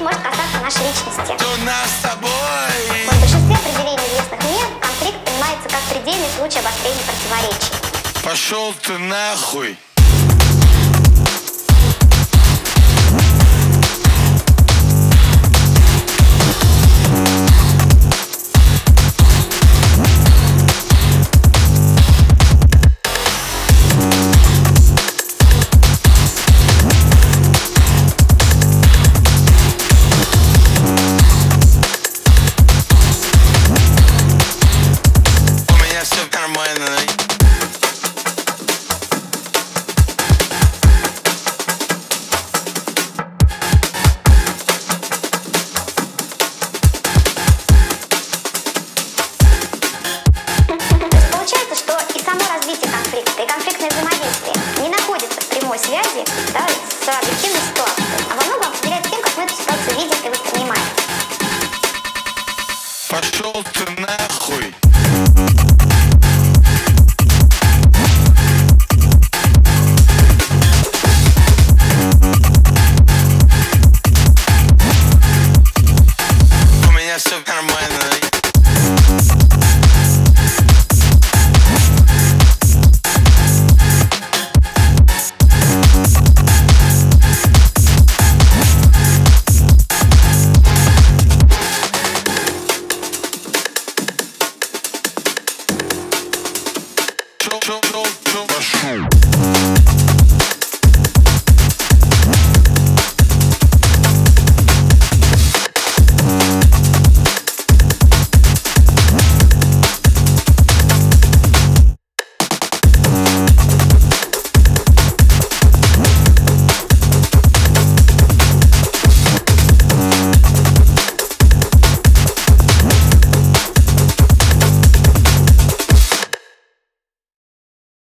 может касаться нашей личности. То нас с тобой. В большинстве определений известных мне конфликт понимается как предельный случай обострения противоречий. Пошел ты нахуй. И конфликтное взаимодействие не находится в прямой связи, да, с объективной ситуацией, а во многом определяется тем, как мы эту ситуацию видим и воспринимаем. Пошел ты нахуй. У меня все нормально. Пошел.